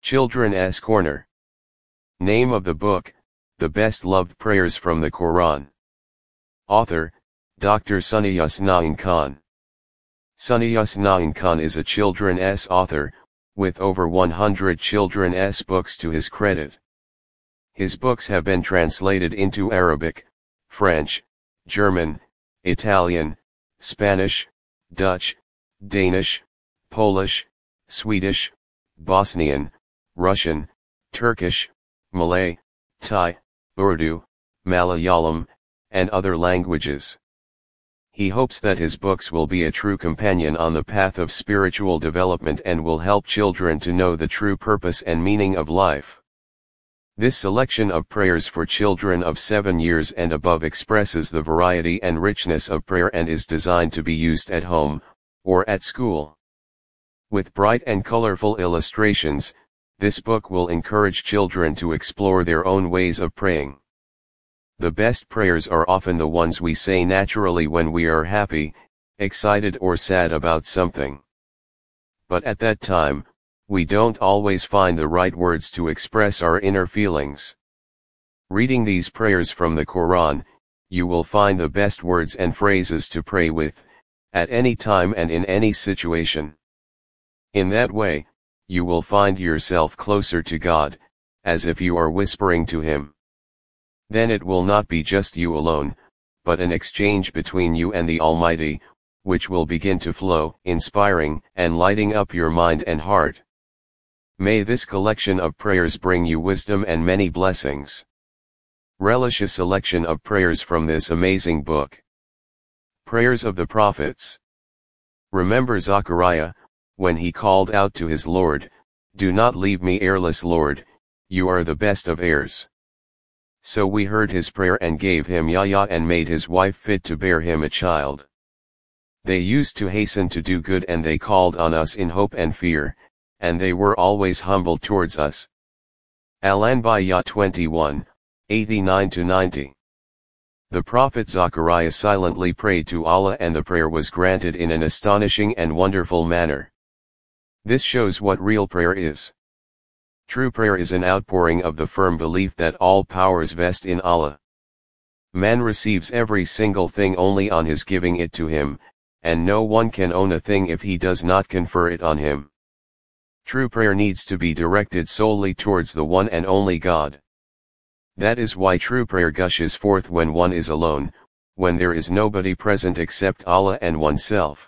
Children's Corner. Name of the book, The Best Loved Prayers from the Quran. Author, Dr. Suniyas Naeem Khan. Suniyas Naeem Khan is a children's author, with over 100 children's books to his credit. His books have been translated into Arabic, French, German, Italian, Spanish, Dutch, Danish, Polish, Swedish, Bosnian, Russian, Turkish, Malay, Thai, Urdu, Malayalam, and other languages. He hopes that his books will be a true companion on the path of spiritual development and will help children to know the true purpose and meaning of life. This selection of prayers for children of 7 years and above expresses the variety and richness of prayer and is designed to be used at home, or at school. With bright and colorful illustrations, this book will encourage children to explore their own ways of praying. The best prayers are often the ones we say naturally when we are happy, excited or sad about something. But at that time, we don't always find the right words to express our inner feelings. Reading these prayers from the Quran, you will find the best words and phrases to pray with, at any time and in any situation. In that way, you will find yourself closer to God, as if you are whispering to Him. Then it will not be just you alone, but an exchange between you and the Almighty, which will begin to flow, inspiring and lighting up your mind and heart. May this collection of prayers bring you wisdom and many blessings. Relish a selection of prayers from this amazing book. Prayers of the Prophets. Remember Zachariah, when he called out to his Lord, "Do not leave me heirless, Lord, you are the best of heirs." So we heard his prayer and gave him Yahya and made his wife fit to bear him a child. They used to hasten to do good and they called on us in hope and fear, and they were always humble towards us. Al-Anbiya 21, 89-90. The Prophet Zachariah silently prayed to Allah and the prayer was granted in an astonishing and wonderful manner. This shows what real prayer is. True prayer is an outpouring of the firm belief that all powers vest in Allah. Man receives every single thing only on his giving it to him, and no one can own a thing if he does not confer it on him. True prayer needs to be directed solely towards the one and only God. That is why true prayer gushes forth when one is alone, when there is nobody present except Allah and oneself.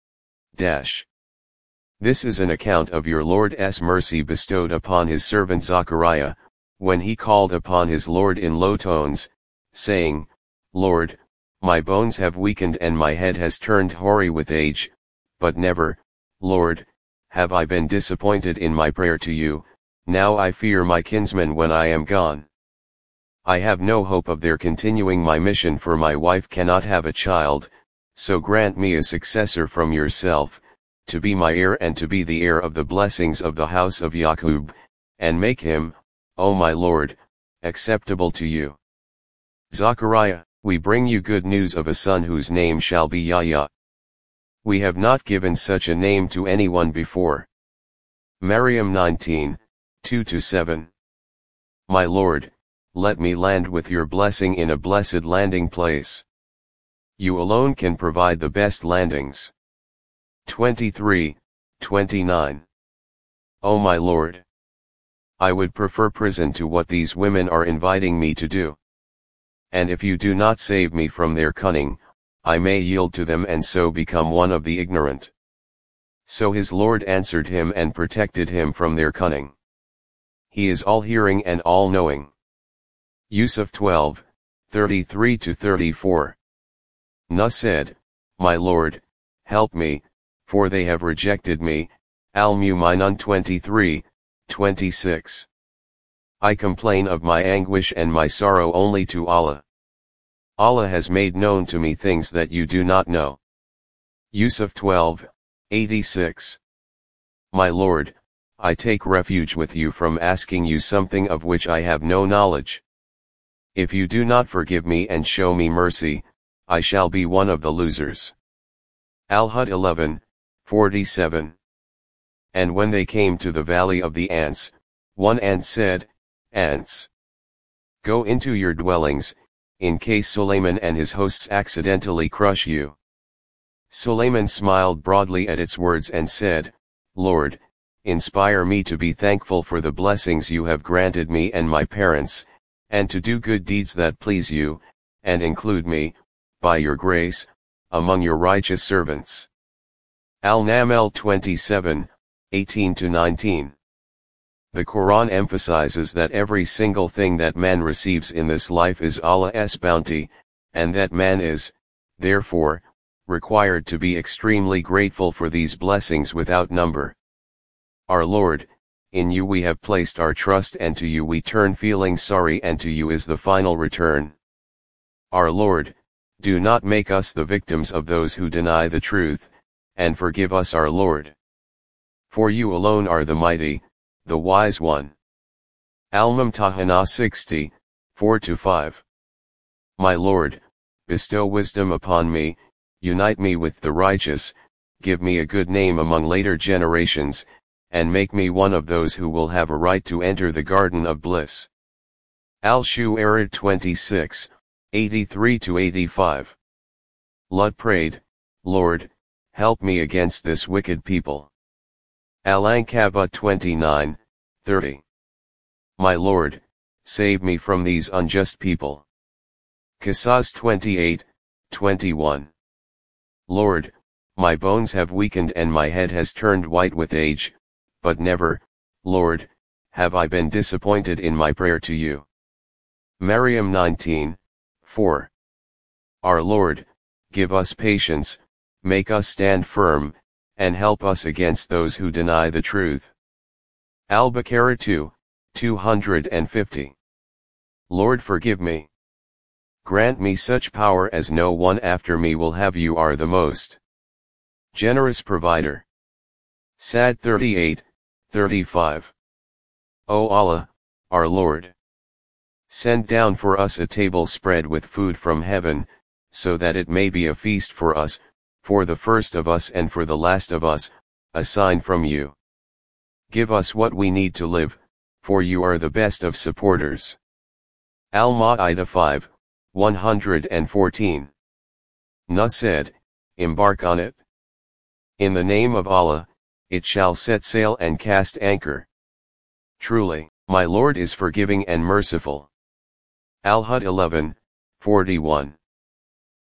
This is an account of your Lord's mercy bestowed upon his servant Zachariah, when he called upon his Lord in low tones, saying, "Lord, my bones have weakened and my head has turned hoary with age, but never, Lord, have I been disappointed in my prayer to you. Now I fear my kinsmen when I am gone. I have no hope of their continuing my mission, for my wife cannot have a child, so grant me a successor from yourself, to be my heir and to be the heir of the blessings of the house of Yaqub, and make him, O my Lord, acceptable to you." Zachariah, we bring you good news of a son whose name shall be Yahya. We have not given such a name to anyone before. Maryam 19, 2-7. My Lord, let me land with your blessing in a blessed landing place. You alone can provide the best landings. 23, 29. O my Lord, I would prefer prison to what these women are inviting me to do. And if you do not save me from their cunning, I may yield to them and so become one of the ignorant. So his Lord answered him and protected him from their cunning. He is all-hearing and all-knowing. Yusuf 12, 33-34. Nuh said, "My Lord, help me, for they have rejected me." Al-Mu'minun 23, 26. I complain of my anguish and my sorrow only to Allah. Allah has made known to me things that you do not know. Yusuf 12, 86. My Lord, I take refuge with you from asking you something of which I have no knowledge. If you do not forgive me and show me mercy, I shall be one of the losers. Al-Hud 11, 47. And when they came to the valley of the ants, One ant said, Ants, go into your dwellings, in case Suleiman and his hosts accidentally crush you. Suleiman smiled broadly at its words and said, Lord, inspire me to be thankful for the blessings you have granted me and my parents, and to do good deeds that please you, and include me, by your grace, among your righteous servants. Al-Naml 27, 18-19. The Quran emphasizes that every single thing that man receives in this life is Allah's bounty, and that man is, therefore, required to be extremely grateful for these blessings without number. Our Lord, in you we have placed our trust and to you we turn feeling sorry and to you is the final return. Our Lord, do not make us the victims of those who deny the truth, and forgive us our Lord. For you alone are the mighty, the wise one. Al-Mumtahana 60, 4-5. My Lord, bestow wisdom upon me, unite me with the righteous, give me a good name among later generations, and make me one of those who will have a right to enter the garden of bliss. Al-Shu'ara 26, 83-85. Lut prayed, Lord, help me against this wicked people. Al-Ankabut 29, 30. My Lord, save me from these unjust people. Qasas 28, 21. Lord, my bones have weakened and my head has turned white with age, but never, Lord, have I been disappointed in my prayer to you. Maryam 19, 4. Our Lord, give us patience, make us stand firm, and help us against those who deny the truth. Al-Baqarah 2, 250. Lord forgive me. Grant me such power as no one after me will have. You are the most generous provider. Sad 38, 35. O Allah, our Lord, send down for us a table spread with food from heaven, so that it may be a feast for us, for the first of us and for the last of us, a sign from you. Give us what we need to live, for you are the best of supporters. Al-Ma'idah 5, 114. Nuh said, embark on it. In the name of Allah, it shall set sail and cast anchor. Truly, my Lord is forgiving and merciful. Al-Hud 11, 41.